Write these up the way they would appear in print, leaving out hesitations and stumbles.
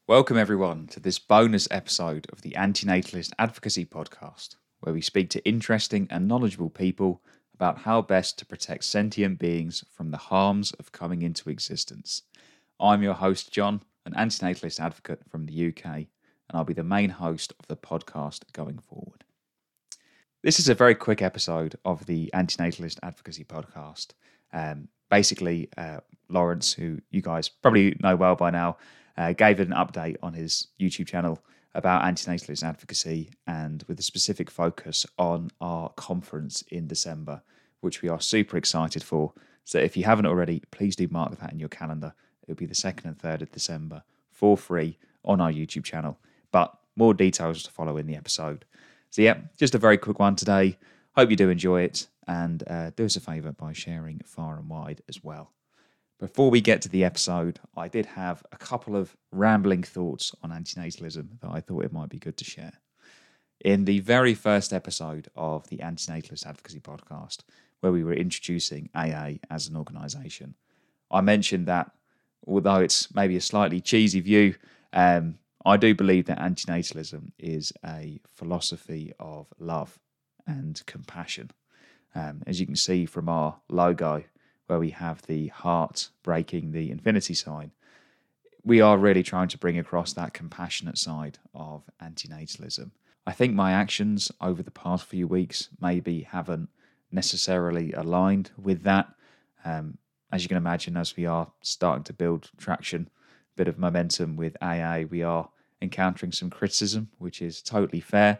Welcome everyone to this bonus episode of the Antinatalist Advocacy Podcast, where we speak to interesting and knowledgeable people about how best to protect sentient beings from the harms of coming into existence. I'm your host, John, an antinatalist advocate from the UK, and I'll be the main host of the podcast going forward. This is a very quick episode of the Antinatalist Advocacy Podcast. Basically, Lawrence, who you guys probably know well by now, gave an update on his YouTube channel about antinatalist advocacy and with a specific focus on our conference in December, which we are super excited for. So if you haven't already, please do mark that in your calendar. It'll be the 2nd and 3rd of December for free on our YouTube channel, but more details to follow in the episode. So yeah, just a very quick one today. Hope you do enjoy it, and do us a favour by sharing far and wide as well. Before we get to the episode, I did have a couple of rambling thoughts on antinatalism that I thought it might be good to share. In the very first episode of the Antinatalist Advocacy Podcast, where we were introducing AA as an organisation, I mentioned that although it's maybe a slightly cheesy view, I do believe that antinatalism is a philosophy of love and compassion. As you can see from our logo, where we have the heart breaking the infinity sign, we are really trying to bring across that compassionate side of antinatalism. I think my actions over the past few weeks maybe haven't necessarily aligned with that. As you can imagine, as we are starting to build traction, a bit of momentum with AA, we are encountering some criticism, which is totally fair.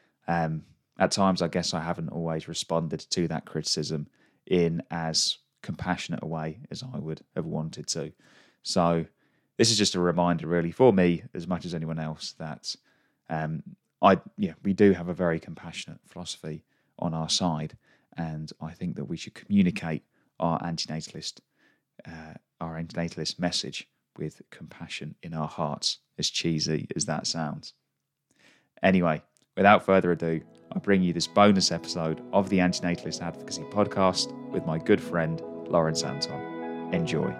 At times, I guess I haven't always responded to that criticism in as compassionate a way as I would have wanted to. So this is just a reminder really for me as much as anyone else that we do have a very compassionate philosophy on our side, and I think that we should communicate our antinatalist message with compassion in our hearts, as cheesy as that sounds. Anyway, without further ado, I bring you this bonus episode of the Antinatalist Advocacy Podcast with my good friend Lawrence Anton. Enjoy.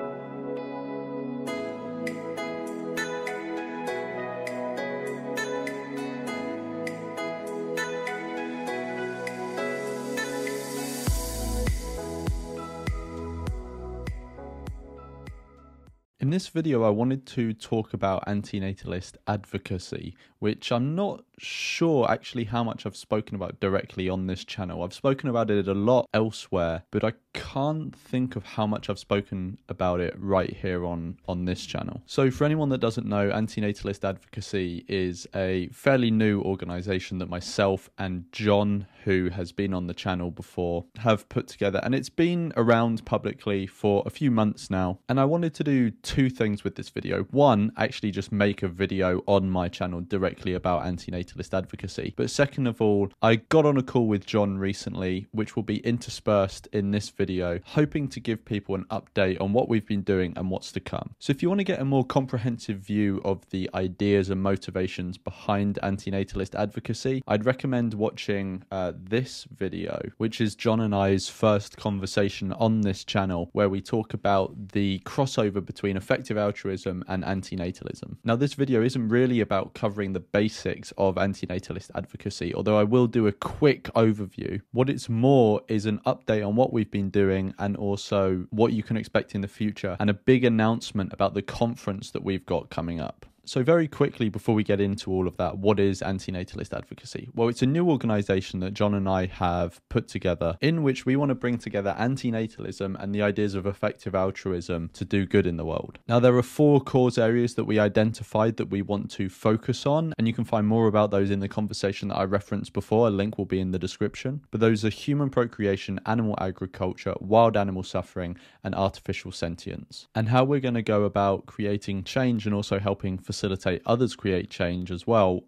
In this video, I wanted to talk about antinatalist advocacy, which I'm not sure actually how much I've spoken about directly on this channel. I've spoken about it a lot elsewhere, but I can't think of how much I've spoken about it right here on this channel. So for anyone that doesn't know, antinatalist advocacy is a fairly new organization that myself and John, who has been on the channel before, have put together, and it's been around publicly for a few months now. And I wanted to do two things with this video. One, actually just make a video on my channel directly about antinatalist advocacy. But second of all, I got on a call with John recently, which will be interspersed in this video, hoping to give people an update on what we've been doing and what's to come. So if you want to get a more comprehensive view of the ideas and motivations behind antinatalist advocacy, I'd recommend watching this video, which is John and I's first conversation on this channel, where we talk about the crossover between effective altruism and antinatalism. Now, this video isn't really about covering the basics of antinatalist advocacy, although I will do a quick overview. What it's more is an update on what we've been doing and also what you can expect in the future, and a big announcement about the conference that we've got coming up. So very quickly, before we get into all of that, what is antinatalist advocacy? Well, it's a new organization that John and I have put together, in which we want to bring together antinatalism and the ideas of effective altruism to do good in the world. Now, there are 4 cause areas that we identified that we want to focus on, and you can find more about those in the conversation that I referenced before. A link will be in the description. But those are human procreation, animal agriculture, wild animal suffering, and artificial sentience. And how we're going to go about creating change and also helping facilitate others create change as well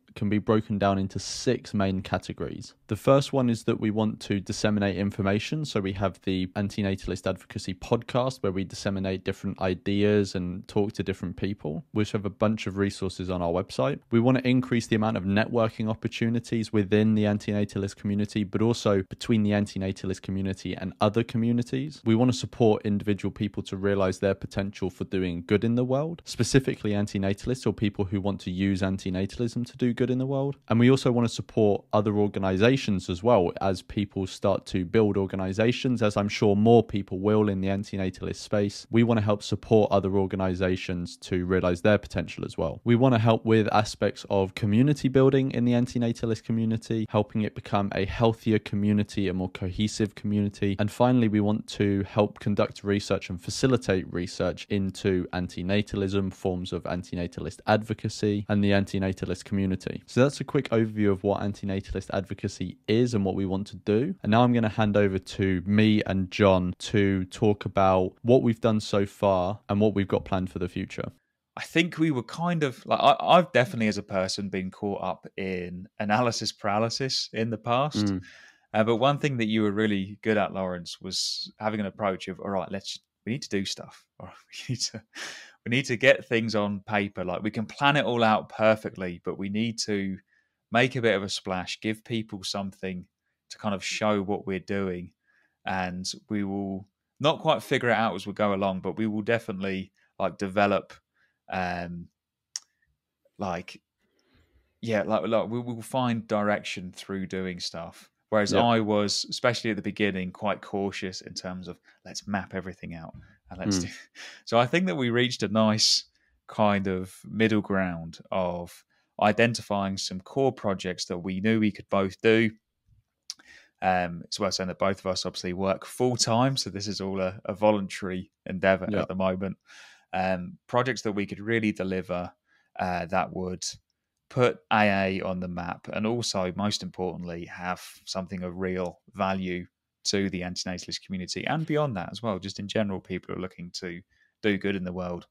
can be broken down into 6 main categories. The first one is that we want to disseminate information. So we have the Antinatalist Advocacy podcast, where we disseminate different ideas and talk to different people, which have a bunch of resources on our website. We want to increase the amount of networking opportunities within the antinatalist community, but also between the antinatalist community and other communities. We want to support individual people to realize their potential for doing good in the world, specifically antinatalists or people who want to use antinatalism to do good in the world. And we also want to support other organizations as well, as people start to build organizations, as I'm sure more people will in the antinatalist space. We want to help support other organizations to realize their potential as well. We want to help with aspects of community building in the antinatalist community, helping it become a healthier community, a more cohesive community. And finally, we want to help conduct research and facilitate research into antinatalism, forms of antinatalist advocacy, and the antinatalist community. So that's a quick overview of what antinatalist advocacy is and what we want to do. And now I'm going to hand over to me and John to talk about what we've done so far and what we've got planned for the future. I think we were kind of like, I've definitely as a person been caught up in analysis paralysis in the past. But one thing that you were really good at, Lawrence, was having an approach of, all right, we need to do stuff. Or we need to get things on paper. Like, we can plan it all out perfectly, but we need to make a bit of a splash, give people something to kind of show what we're doing. And we will not quite figure it out as we go along, but we will definitely develop we will find direction through doing stuff. Whereas I was, especially at the beginning, quite cautious in terms of let's map everything out and let's do. So I think that we reached a nice kind of middle ground of identifying some core projects that we knew we could both do. It's worth saying that both of us obviously work full time, so this is all a voluntary endeavor at the moment. Projects that we could really deliver that would put AA on the map, and also, most importantly, have something of real value to the antinatalist community and beyond that as well. Just in general, people are looking to do good in the world.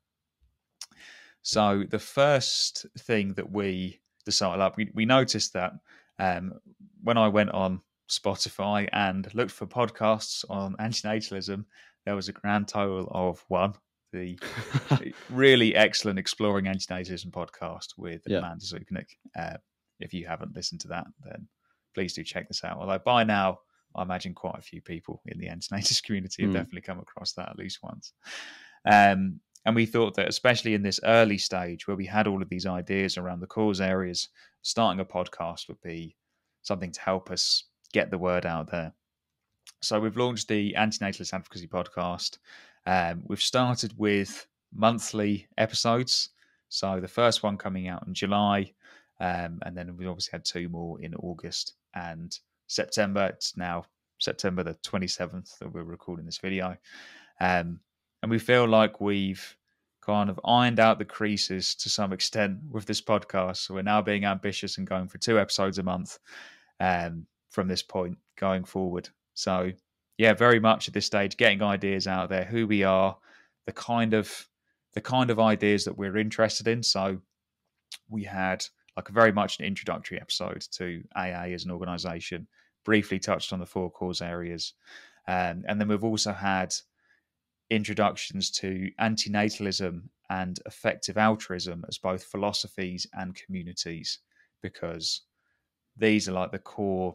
So the first thing that we decided, we noticed that when I went on Spotify and looked for podcasts on antinatalism, there was a grand total of one. The really excellent Exploring Antinatalism podcast with Amanda Zuknik. If you haven't listened to that, then please do check this out. Although by now, I imagine quite a few people in the antinatalist community have definitely come across that at least once. And we thought that, especially in this early stage where we had all of these ideas around the cause areas, starting a podcast would be something to help us get the word out there. So we've launched the Antinatalist Advocacy podcast. We've started with monthly episodes. So the first one coming out in July, and then we obviously had 2 more in August and September. It's now September the 27th that we're recording this video. And we feel like we've kind of ironed out the creases to some extent with this podcast. So we're now being ambitious and going for 2 episodes a month from this point going forward. So yeah, very much at this stage, getting ideas out there, who we are, the kind of ideas that we're interested in. So we had very much an introductory episode to AA as an organisation, briefly touched on the 4 cause areas. And then we've also had introductions to antinatalism and effective altruism as both philosophies and communities, because these are the core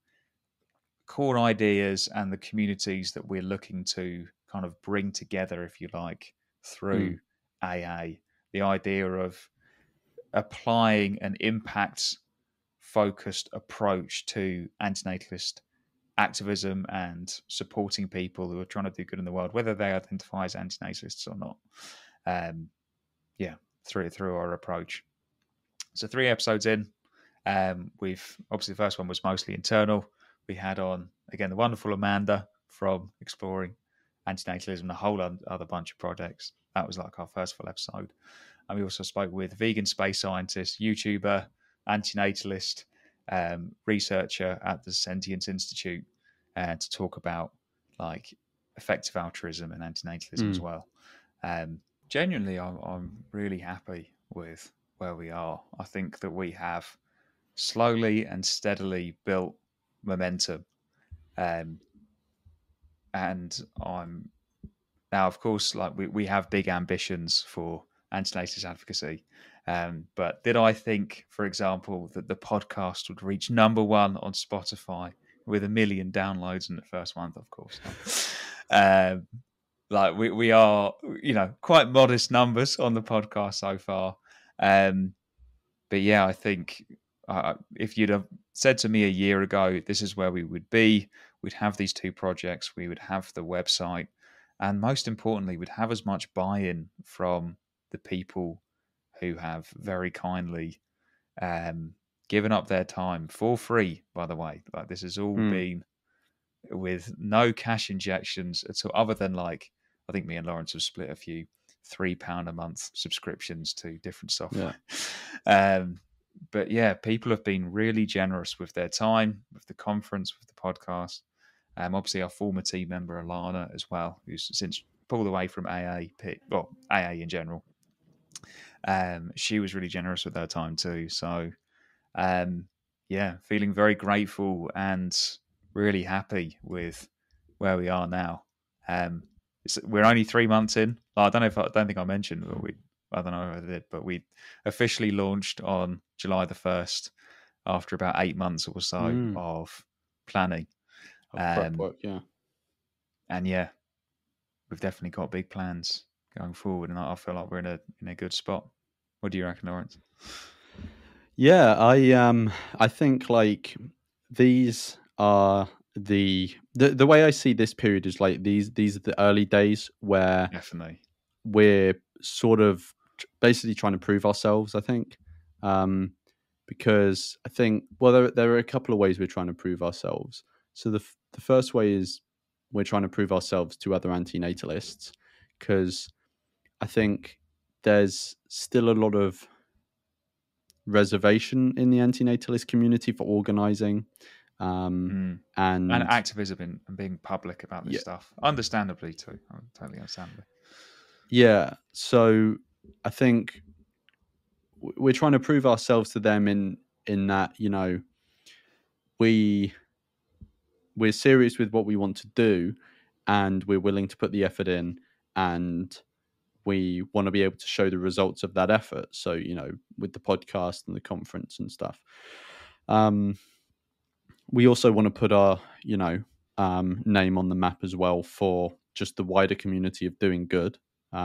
ideas and the communities that we're looking to kind of bring together, if you like, through AA. The idea of applying an impact-focused approach to antinatalist activism and supporting people who are trying to do good in the world, whether they identify as antinatalists or not. Through our approach. So 3 episodes in, we've obviously, the first one was mostly internal. We had on, again, the wonderful Amanda from Exploring Antinatalism and a whole other bunch of projects. That was our first full episode. And we also spoke with vegan space scientist, YouTuber, antinatalist, researcher at the Sentience Institute to talk about effective altruism and antinatalism as well. Genuinely, I'm really happy with where we are. I think that we have slowly and steadily built momentum. And I'm now, of course, like we have big ambitions for antinatalist advocacy. But did I think, for example, that the podcast would reach number one on Spotify with 1 million downloads in the first month? Of course not. Like we are, quite modest numbers on the podcast so far. But yeah, I think if you'd have said to me a year ago, this is where we would be, we'd have these 2 projects, we would have the website, and most importantly, we'd have as much buy-in from the people who have very kindly given up their time for free, by the way. Like, this has all been with no cash injections at all, other than, like, I think me and Lawrence have split a few £3 a month subscriptions to different software. Yeah. But yeah, people have been really generous with their time, with the conference, with the podcast. Obviously, our former team member Alana as well, who's since pulled away from AA in general. She was really generous with her time too. So, yeah, feeling very grateful and really happy with where we are now. We're only 3 months in. I don't think I mentioned, but I don't know if I did, but we officially launched on July the 1st after about 8 months or so of planning. Prep work, yeah. And yeah, we've definitely got big plans going forward, and I feel like we're in a good spot. What do you reckon, Lawrence? Yeah, I think like these are the way I see this period is like these are the early days where definitely we're sort of basically trying to prove ourselves, I think. Because I think, well, there are a couple of ways we're trying to prove ourselves. So the first way is we're trying to prove ourselves to other antinatalists, because I think there's still a lot of reservation in the antinatalist community for organizing and activism and being public about this stuff. Understandably too. Totally understandably. Yeah. So I think we're trying to prove ourselves to them in that, we're serious with what we want to do, and we're willing to put the effort in, and we want to be able to show the results of that effort. So, with the podcast and the conference and stuff. We also want to put our, name on the map as well for just the wider community of doing good.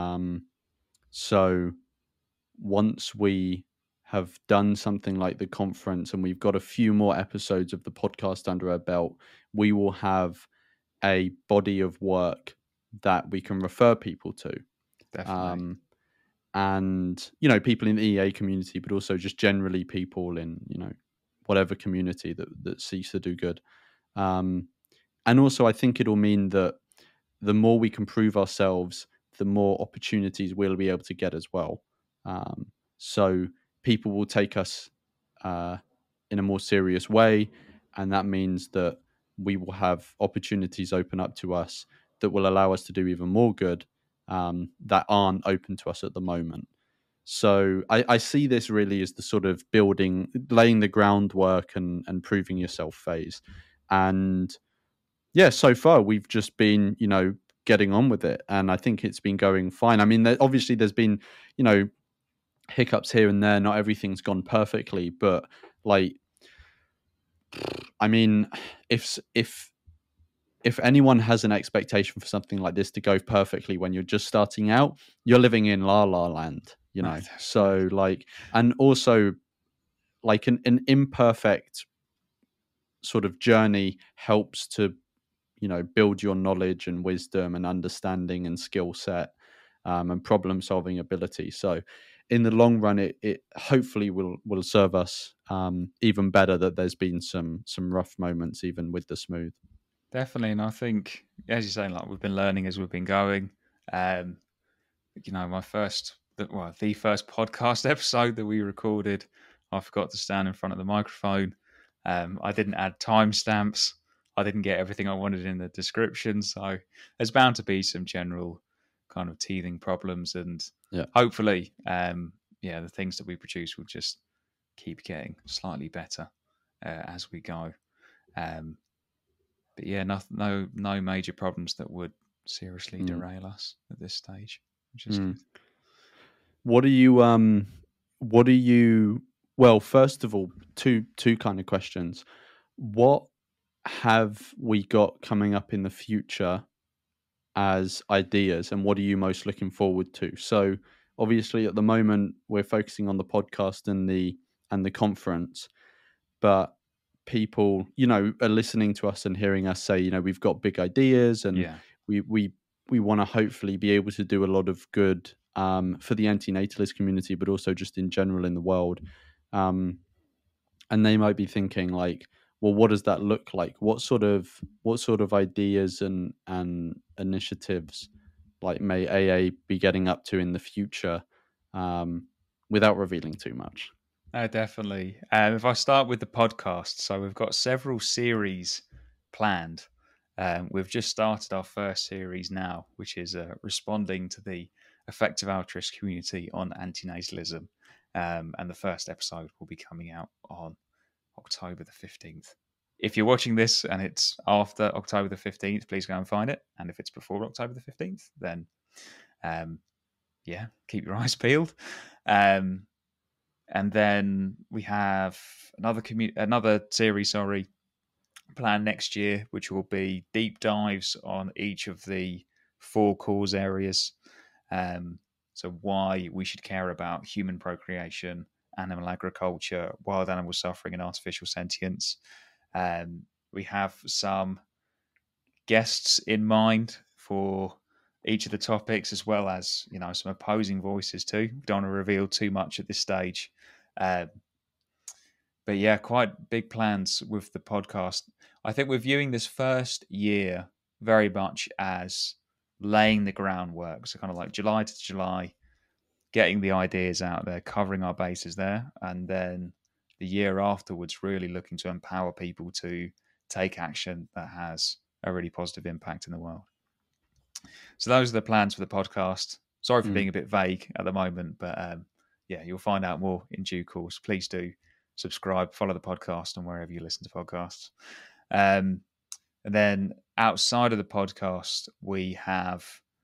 So once we have done something like the conference and we've got a few more episodes of the podcast under our belt, we will have a body of work that we can refer people to. Definitely. And, people in the EA community, but also just generally people in, whatever community that seeks to do good. And also, I think it'll mean that the more we can prove ourselves, the more opportunities we'll be able to get as well. So people will take us in a more serious way, and that means that we will have opportunities open up to us that will allow us to do even more good that aren't open to us at the moment. So I see this really as the sort of laying the groundwork and proving yourself phase. And yeah, so far we've just been, getting on with it. And I think it's been going fine. I mean, obviously there's been, hiccups here and there. Not everything's gone perfectly, but like, I mean, if anyone has an expectation for something like this to go perfectly when you're just starting out, you're living in la la land, So like, and also like an imperfect sort of journey helps to, build your knowledge and wisdom and understanding and skill set and problem solving ability. So in the long run, it hopefully will serve us even better that there's been some rough moments even with the smooth. Definitely. And I think, as you're saying, like, we've been learning as we've been going. The first podcast episode that we recorded, I forgot to stand in front of the microphone. I didn't add timestamps. I didn't get everything I wanted in the description. So there's bound to be some general kind of teething problems. And hopefully, the things that we produce will just keep getting slightly better as we go. But yeah, no major problems that would seriously derail us at this stage, which is good. What are you well, first of all, two kind of questions. What have we got coming up in the future as ideas, and what are you most looking forward to? So obviously at the moment we're focusing on the podcast and the conference, but people, are listening to us and hearing us say, we've got big ideas, and we want to hopefully be able to do a lot of good for the antinatalist community, but also just in general in the world. And they might be thinking like, well, what does that look like? What sort of ideas and initiatives like may AA be getting up to in the future, without revealing too much? Definitely. If I start with the podcast, so we've got several series planned. We've just started our first series now, which is responding to the effective altruist community on antinatalism. And the first episode will be coming out on October the 15th. If you're watching this and it's after October the 15th, please go and find it. And if it's before October the 15th, then keep your eyes peeled. And then we have another series, planned next year, which will be deep dives on each of the 4 cause areas. So why we should care about human procreation, animal agriculture, wild animal suffering, and artificial sentience. We have some guests in mind for each of the topics, as well as some opposing voices too. Don't want to reveal too much at this stage, but yeah, quite big plans with the podcast. I think we're viewing this first year very much as laying the groundwork, so kind of like July to July, getting the ideas out there, covering our bases there, and then the year afterwards really looking to empower people to take action that has a really positive impact in the world. So those are the plans for the podcast. Sorry for being a bit vague at the moment, but you'll find out more in due course. Please do subscribe, follow the podcast on wherever you listen to podcasts. And then outside of the podcast, we have,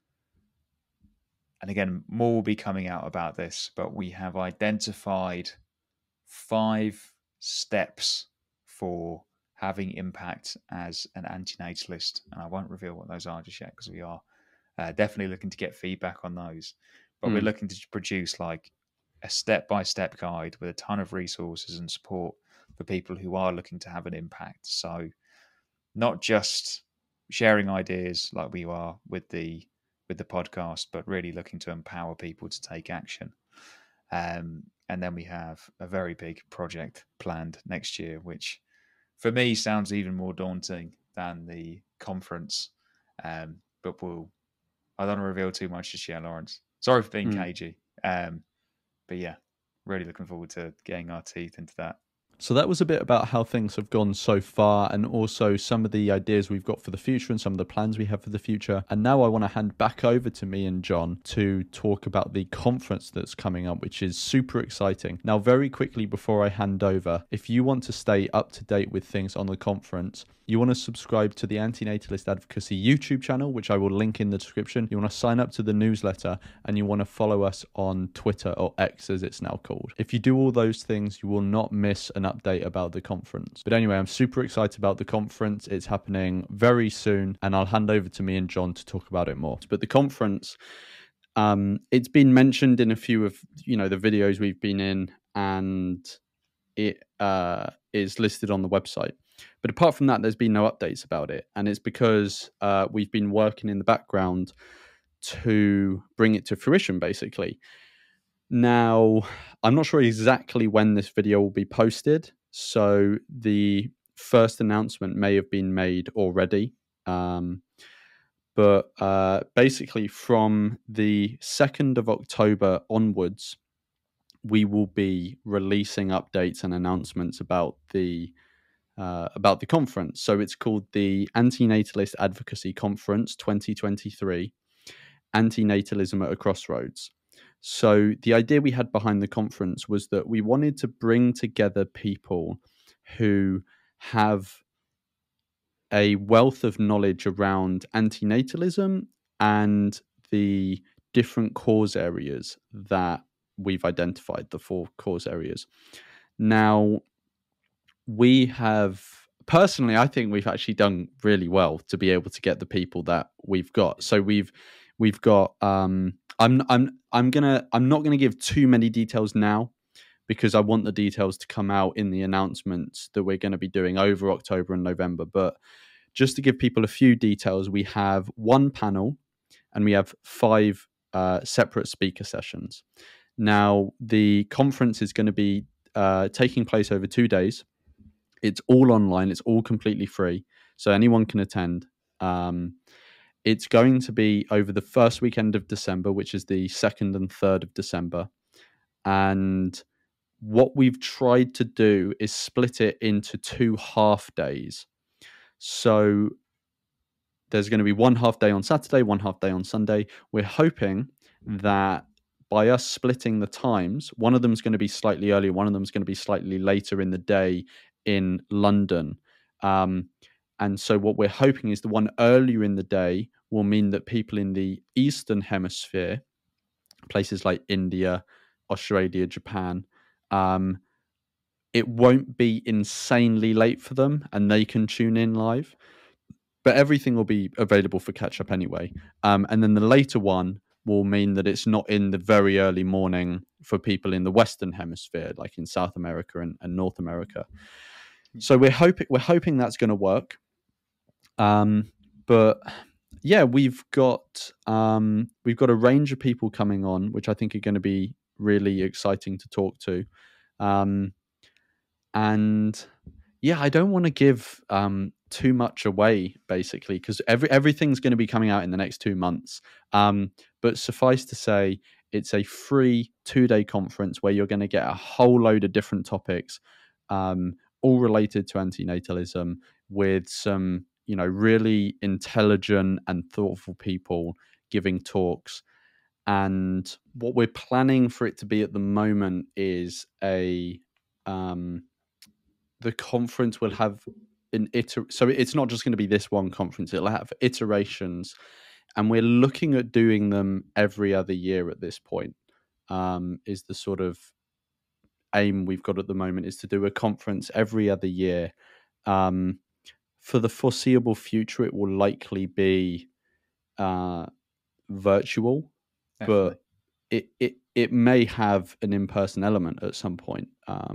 and again, more will be coming out about this, but we have identified 5 steps for having impact as an antinatalist. And I won't reveal what those are just yet, because we are definitely looking to get feedback on those. But we're looking to produce like a step-by-step guide with a ton of resources and support for people who are looking to have an impact. So not just sharing ideas like we are with the podcast, but really looking to empower people to take action. And then we have a very big project planned next year, which for me sounds even more daunting than the conference. But I don't want to reveal too much just yet, Lawrence. Sorry for being cagey. But yeah, really looking forward to getting our teeth into that. So that was a bit about how things have gone so far, and also some of the ideas we've got for the future and some of the plans we have for the future. And now I want to hand back over to me and John to talk about the conference that's coming up, which is super exciting. Now, very quickly before I hand over, if you want to stay up to date with things on the conference, you want to subscribe to the Antinatalist Advocacy YouTube channel, which I will link in the description. You want to sign up to the newsletter, and you want to follow us on Twitter, or X as it's now called. If you do all those things, you will not miss an update about the conference. But anyway, I'm super excited about the conference. It's happening very soon, and I'll hand over to me and John to talk about it more. But the conference, it's been mentioned in a few of the videos we've been in, and it is listed on the website. But apart from that, there's been no updates about it. And it's because we've been working in the background to bring it to fruition, basically. Now, I'm not sure exactly when this video will be posted. So the first announcement may have been made already. But basically from the 2nd of October onwards, we will be releasing updates and announcements about the conference. So it's called the Antinatalist Advocacy Conference 2023, Antinatalism at a Crossroads. So the idea we had behind the conference was that we wanted to bring together people who have a wealth of knowledge around antinatalism and the different cause areas that we've identified, the 4 cause areas. Now, we have personally, I think we've actually done really well to be able to get the people that we've got. So we've got I'm not gonna give too many details now, because I want the details to come out in the announcements that we're going to be doing over October and November. But just to give people a few details, we have 1 panel and we have 5 separate speaker sessions. Now, the conference is going to be taking place over 2 days. It's all online. It's all completely free, so anyone can attend. It's going to be over the first weekend of December, which is the 2nd and 3rd of December. And what we've tried to do is split it into 2 half days. So there's going to be 1 half day on Saturday, 1 half day on Sunday. We're hoping that by us splitting the times, one of them is going to be slightly earlier, one of them is going to be slightly later in the day in London. And so what we're hoping is the one earlier in the day will mean that people in the Eastern Hemisphere, places like India, Australia, Japan, it won't be insanely late for them and they can tune in live. But everything will be available for catch-up anyway. And then the later one will mean that it's not in the very early morning for people in the Western Hemisphere, like in South America and North America. So we're hoping that's going to work. But yeah, we've got a range of people coming on, which I think are going to be really exciting to talk to. And yeah, I don't want to give too much away, basically, because everything's going to be coming out in the next 2 months. But suffice to say, it's a free 2-day conference where you're going to get a whole load of different topics, all related to antinatalism, with some, really intelligent and thoughtful people giving talks. And what we're planning for it to be at the moment is the conference will have so it's not just going to be this one conference, it'll have iterations, and we're looking at doing them every other year at this point. Is the sort of aim we've got at the moment, is to do a conference every other year. For the foreseeable future, it will likely be virtual. Definitely. But it may have an in-person element at some point.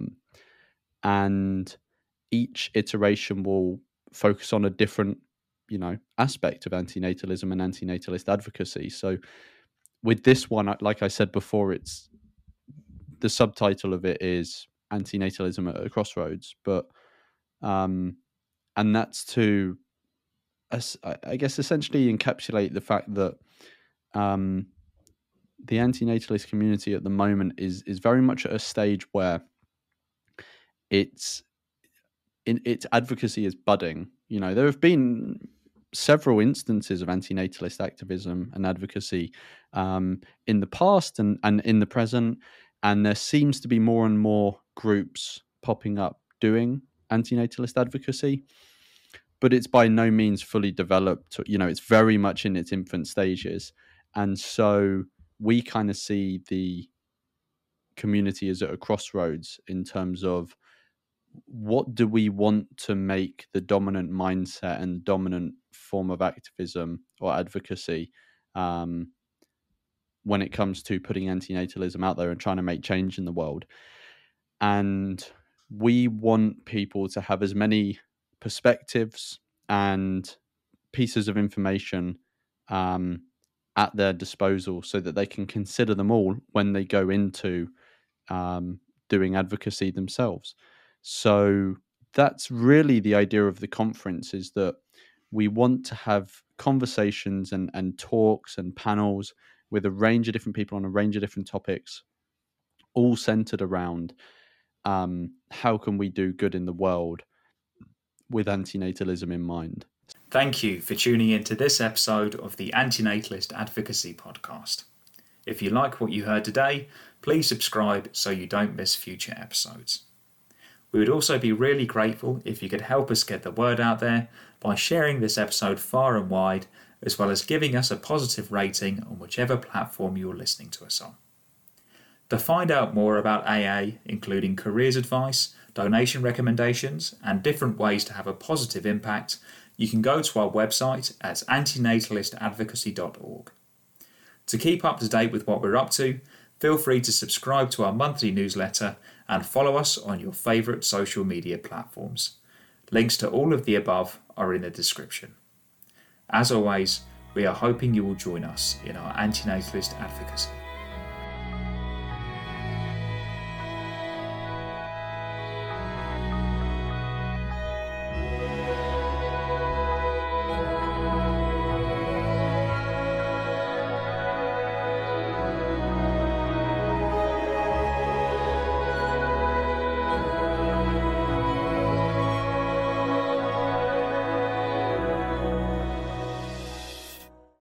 And each iteration will focus on a different, aspect of antinatalism and antinatalist advocacy. So with this one, like I said before, it's the subtitle of it is Antinatalism at a Crossroads, but and that's to, I guess, essentially encapsulate the fact that the antinatalist community at the moment is very much at a stage where its advocacy is budding. There have been several instances of antinatalist activism and advocacy in the past and in the present, and there seems to be more and more groups popping up doing antinatalist advocacy, but it's by no means fully developed. It's very much in its infant stages, and so we kind of see the community as at a crossroads in terms of what do we want to make the dominant mindset and dominant form of activism or advocacy when it comes to putting antinatalism out there and trying to make change in the world. And we want people to have as many perspectives and pieces of information at their disposal so that they can consider them all when they go into doing advocacy themselves. So that's really the idea of the conference, is that we want to have conversations and talks and panels with a range of different people on a range of different topics, all centered around how can we do good in the world with antinatalism in mind. Thank you for tuning in to this episode of the Antinatalist Advocacy Podcast. If you like what you heard today, please subscribe so you don't miss future episodes. We would also be really grateful if you could help us get the word out there by sharing this episode far and wide, as well as giving us a positive rating on whichever platform you're listening to us on. To find out more about AA, including careers advice, donation recommendations, and different ways to have a positive impact, you can go to our website at antinatalisadvocacy.org. To keep up to date with what we're up to, feel free to subscribe to our monthly newsletter and follow us on your favourite social media platforms. Links to all of the above are in the description. As always, we are hoping you will join us in our antinatalist advocacy.